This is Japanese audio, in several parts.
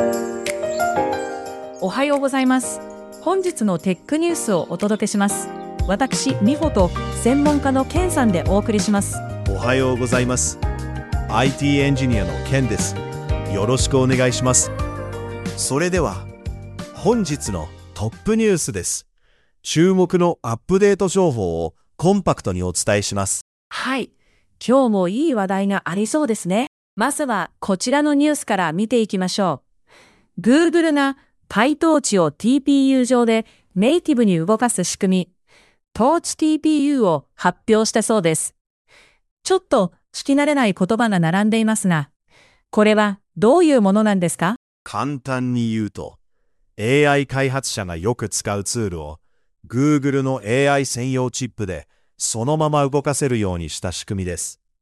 おはようございます。本日のテックニュースをお届けします。私、美穂と専門家のケンさんでお送りします。 おはようございます。IT エンジニアのケンです。よろしくお願いします。それでは、本日のトップニュースです。注目のアップデート情報をコンパクトにお伝えします。 はい。今日もいい話題がありそうですね。まずはこちらのニュースから見ていきましょう。Google がPyTorch を TPU 上でネイティブに動かす仕組み、TorchTPU を発表したそうです。ちょっと聞き慣れない言葉が並んでいますが、これはどういうものなんですか？ 簡単に言うと、AI 開発者がよく使うツールを Google の AI 専用チップでそのまま動かせるようにした仕組みです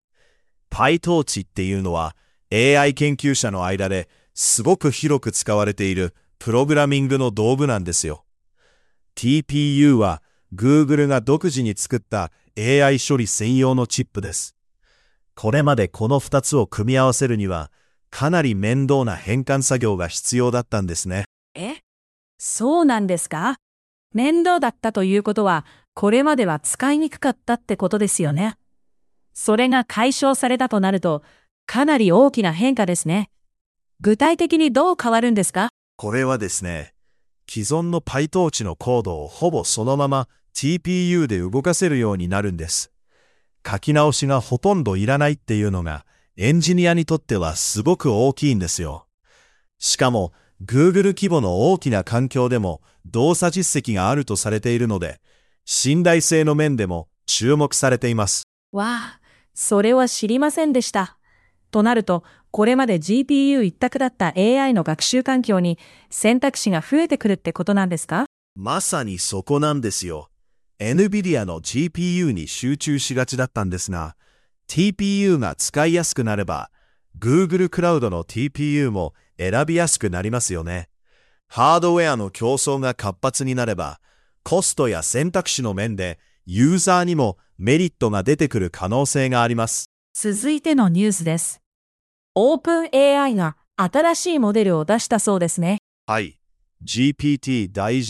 。PyTorch っていうのは AI 研究者の間ですごく広く使われているプログラミングの道具なんですよ。TPU は Google が独自に作った AI 処理専用のチップです。これまでこの2つを組み合わせるにはかなり面倒な変換作業が必要だったんですね。 そうなんですか？面倒だったということは、これまでは使いにくかったってことですよね。それが解消されたとなると、かなり大きな変化ですね。具体的にどう変わるんですか？ これはですね、既存の PyTorch のコードをほぼそのまま TPU で動かせるようになるんです。書き直しがほとんどいらないっていうのがエンジニアにとってはすごく大きいんですよ。しかも Google 規模の大きな環境でも動作実績があるとされているので、信頼性の面でも注目されています。 わあ、それは知りませんでした。となると、これまで GPU 一択だった AI の学習環境に選択肢が増えてくるってことなんですか？ まさにそこなんですよ。NVIDIA の GPU に集中しがちだったんですが、TPU が使いやすくなれば、Google クラウドの TPU も選びやすくなりますよね。ハードウェアの競争が活発になれば、コストや選択肢の面でユーザーにもメリットが出てくる可能性があります。 続いてのニュースです。OpenAI が新しいモデルを出したそうですね。 はい。GPT 第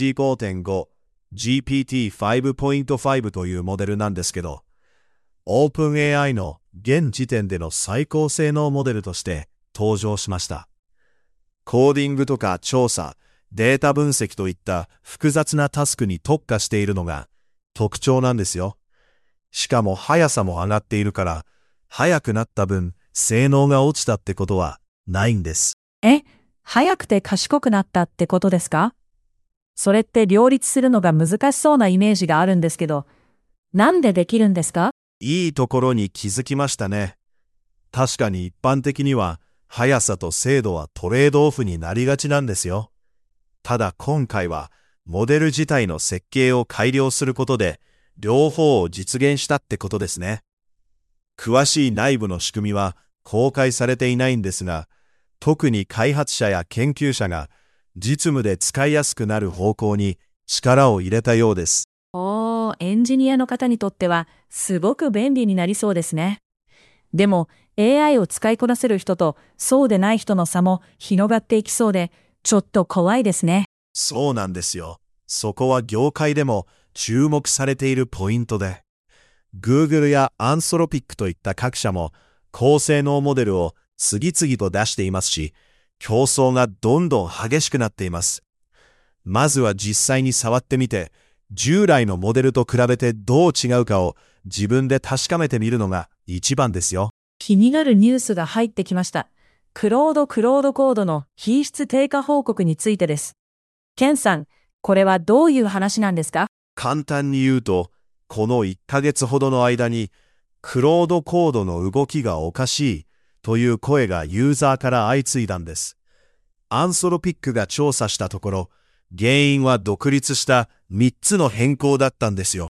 G5.5、GPT5.5 というモデルなんですけど、OpenAI の現時点での最高性能モデルとして登場しました。コーディングとか調査、データ分析といった複雑なタスクに特化しているのが特徴なんですよ。しかも速さも上がっているから、速くなった分性能が落ちたってことはないんです。 速くて賢くなったってことですか？それって両立するのが難しそうなイメージがあるんですけど、なんでできるんですか？ いいところに気づきましたね。確かに一般的には速さと精度はトレードオフになりがちなんですよ。ただ今回はモデル自体の設計を改良することで両方を実現したってことですね。詳しい内部の仕組みは公開されていないんですが、特に開発者や研究者が実務で使いやすくなる方向に力を入れたようです。 エンジニアの方にとってはすごく便利になりそうですね。でも AI を使いこなせる人とそうでない人の差も広がっていきそうで、ちょっと怖いですね。 そうなんですよ。そこは業界でも注目されているポイントで、Google や Anthropic といった各社も高性能モデルを次々と出していますし、競争がどんどん激しくなっています。まずは実際に触ってみて、従来のモデルと比べてどう違うかを自分で確かめてみるのが一番ですよ。 気になるニュースが入ってきました。クロードコードの品質低下報告についてです。ケンさん、これはどういう話なんですか？ 簡単に言うと、この1ヶ月ほどの間に、クロードコードの動きがおかしいという声がユーザーから相次いだんです。アンソロピックが調査したところ、原因は独立した3つの変更だったんですよ。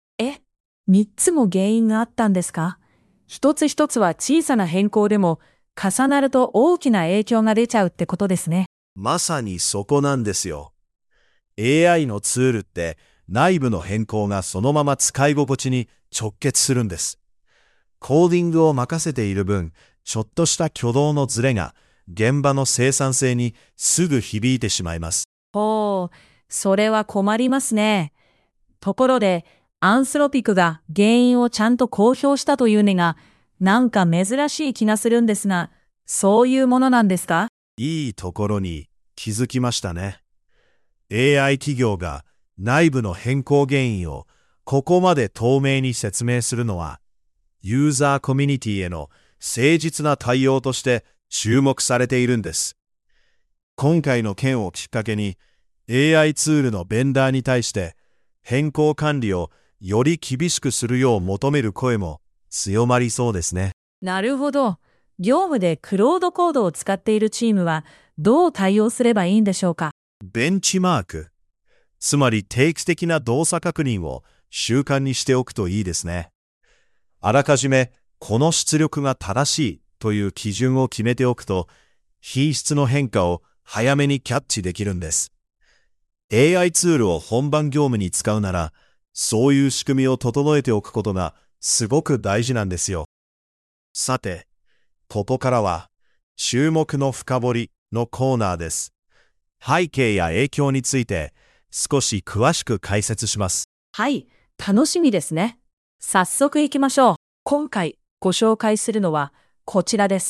3つも原因があったんですか？一つ一つは小さな変更でも、重なると大きな影響が出ちゃうってことですね。 まさにそこなんですよ。AI のツールって内部の変更がそのまま使い心地に直結するんです。コーディングを任せている分、ちょっとした挙動のズレが現場の生産性にすぐ響いてしまいます。 ほう、それは困りますね。ところで、アンスロピクが原因をちゃんと公表したというのが、なんか珍しい気がするんですが、そういうものなんですか？ いいところに気づきましたね。AI 企業が内部の変更原因をここまで透明に説明するのは、ユーザーコミュニティへの誠実な対応として注目されているんです。今回の件をきっかけに、AI ツールのベンダーに対して変更管理をより厳しくするよう求める声も強まりそうですね。 なるほど。業務でクロードコードを使っているチームはどう対応すればいいんでしょうか？ ベンチマーク、つまり定期的な動作確認を習慣にしておくといいですね。あらかじめこの出力が正しいという基準を決めておくと、品質の変化を早めにキャッチできるんです。AI ツールを本番業務に使うなら、そういう仕組みを整えておくことがすごく大事なんですよ。さて、ここからは注目の深掘りのコーナーです。背景や影響について少し詳しく解説します。 はい、楽しみですね。早速行きましょう。今回ご紹介するのはこちらです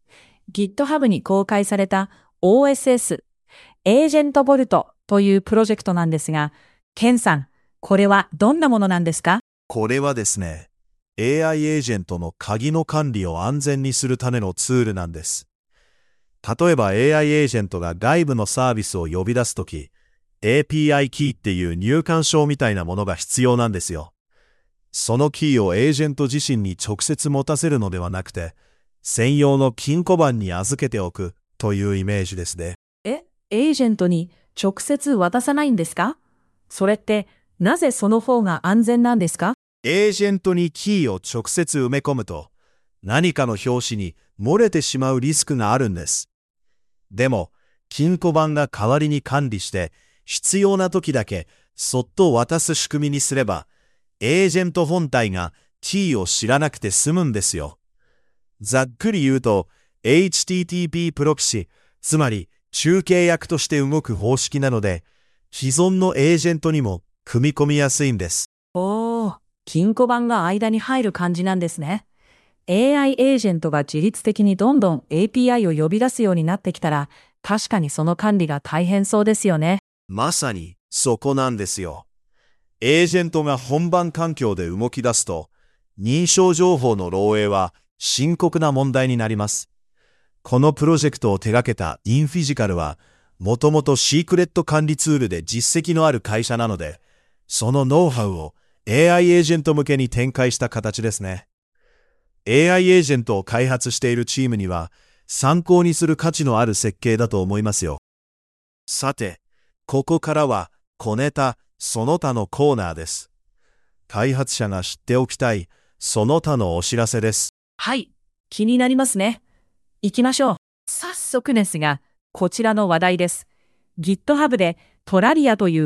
。GitHub に公開された OSS、エージェントボルトというプロジェクトなんですが、ケンさん、これはどんなものなんですか？ これはですね、AI エージェントの鍵の管理を安全にするためのツールなんです。例えば AI エージェントが外部のサービスを呼び出すとき、API キーっていう入館証みたいなものが必要なんですよ。そのキーをエージェント自身に直接持たせるのではなくて、専用の金庫番に預けておくというイメージですね。 エージェントに直接渡さないんですか？それってなぜその方が安全なんですか？ エージェントにキーを直接埋め込むと、何かの拍子に漏れてしまうリスクがあるんです。でも、金庫番が代わりに管理して、必要な時だけそっと渡す仕組みにすれば、エージェント本体がキーを知らなくて済むんですよ。ざっくり言うと、HTTP プロキシ、つまり中継役として動く方式なので、既存のエージェントにも組み込みやすいんです。 おー、金庫番が間に入る感じなんですね。AI エージェントが自律的にどんどん API を呼び出すようになってきたら、確かにその管理が大変そうですよね。 まさにそこなんですよ。エージェントが本番環境で動き出すと、認証情報の漏洩は深刻な問題になります。このプロジェクトを手掛けたインフィジカルは、もともとシークレット管理ツールで実績のある会社なので、そのノウハウを AI エージェント向けに展開した形ですね。AI エージェントを開発しているチームには、参考にする価値のある設計だと思いますよ。さて、ここからは小ネタその他のコーナーです。開発者が知っておきたいその他のお知らせです。 はい、気になりますね。行きましょう。早速ですが、こちらの話題です。GitHub でトラリアという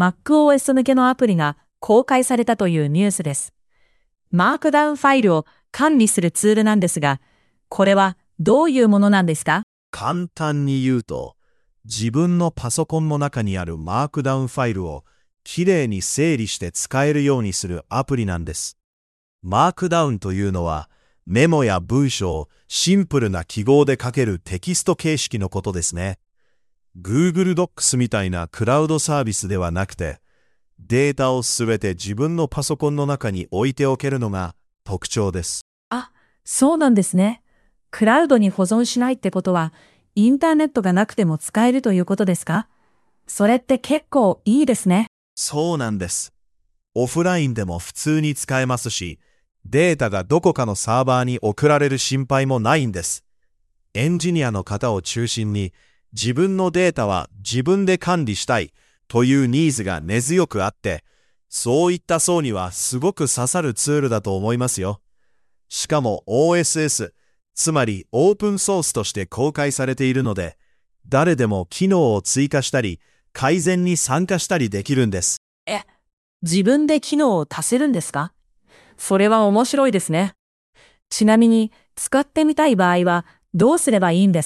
MacOS 向けのアプリが公開されたというニュースです。マークダウンファイルを管理するツールなんですが、これはどういうものなんですか？ 簡単に言うと、自分のパソコンの中にあるマークダウンファイルをきれいに整理して使えるようにするアプリなんです。マークダウンというのは、メモや文章をシンプルな記号で書けるテキスト形式のことですね。Google Docs みたいなクラウドサービスではなくて、データをすべて自分のパソコンの中に置いておけるのが特徴です。 あ、そうなんですね。クラウドに保存しないってことは、インターネットがなくても使えるということですか？それって結構いいですね。 そうなんです。オフラインでも普通に使えますし、データがどこかのサーバーに送られる心配もないんです。エンジニアの方を中心に、自分のデータは自分で管理したいというニーズが根強くあって、そういった層にはすごく刺さるツールだと思いますよ。しかも OSS、つまりオープンソースとして公開されているので、誰でも機能を追加したり、改善に参加したりできるんです。 自分で機能を足せるんですか？それは面白いですね。ちなみに、使ってみたい場合はどうすればいいんですか？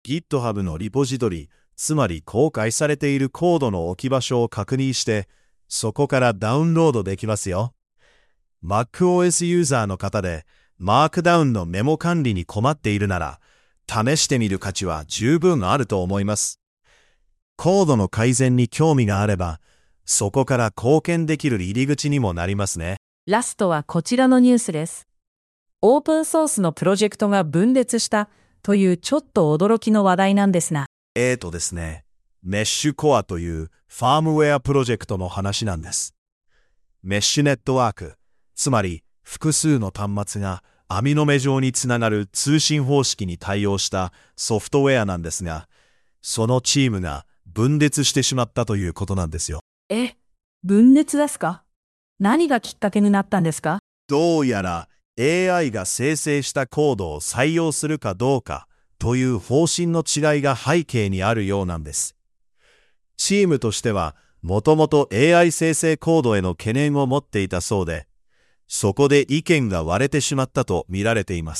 GitHub のリポジトリ、つまり公開されているコードの置き場所を確認して、そこからダウンロードできますよ。MacOS ユーザーの方で、マークダウンのメモ管理に困っているなら、試してみる価値は十分あると思います。コードの改善に興味があれば、そこから貢献できる入り口にもなりますね。 ラストはこちらのニュースです。オープンソースのプロジェクトが分裂したというちょっと驚きの話題なんですが。 ですね、メッシュコアというファームウェアプロジェクトの話なんです。メッシュネットワーク、つまり複数の端末が網の目状につながる通信方式に対応したソフトウェアなんですが、そのチームが分裂してしまったということなんですよ。 分裂ですか？何がきっかけになったんですか？ どうやら AI が生成したコードを採用するかどうかという方針の違いが背景にあるようなんです。チームとしてはもともと AI 生成コードへの懸念を持っていたそうで、そこで意見が割れてしまったと見られています。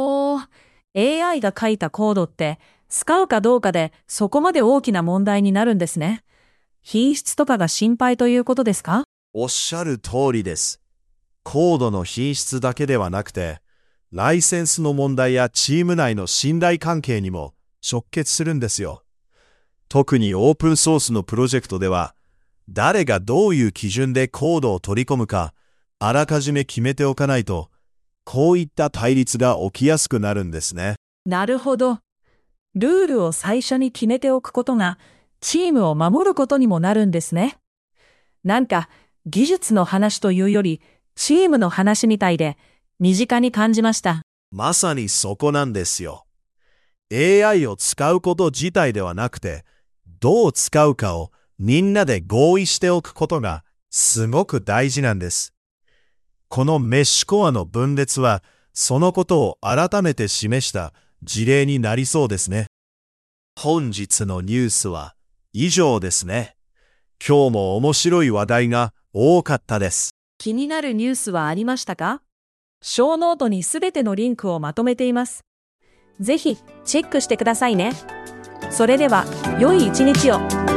AI が書いたコードって使うかどうかでそこまで大きな問題になるんですね。品質とかが心配ということですか？ おっしゃる通りです。コードの品質だけではなくて、ライセンスの問題やチーム内の信頼関係にも直結するんですよ。特にオープンソースのプロジェクトでは、誰がどういう基準でコードを取り込むか、あらかじめ決めておかないと、こういった対立が起きやすくなるんですね。 なるほど。ルールを最初に決めておくことが、チームを守ることにもなるんですね。なんか、技術の話というより、チームの話みたいで、身近に感じました。 まさにそこなんですよ。AI を使うこと自体ではなくて、どう使うかをみんなで合意しておくことがすごく大事なんです。このメッシュコアの分裂は、そのことを改めて示した事例になりそうですね。本日のニュースは以上ですね。今日も面白い話題が多かったです。 気になるニュースはありましたか？ショーノートにすべてのリンクをまとめています。ぜひチェックしてくださいね。それでは、良い一日を。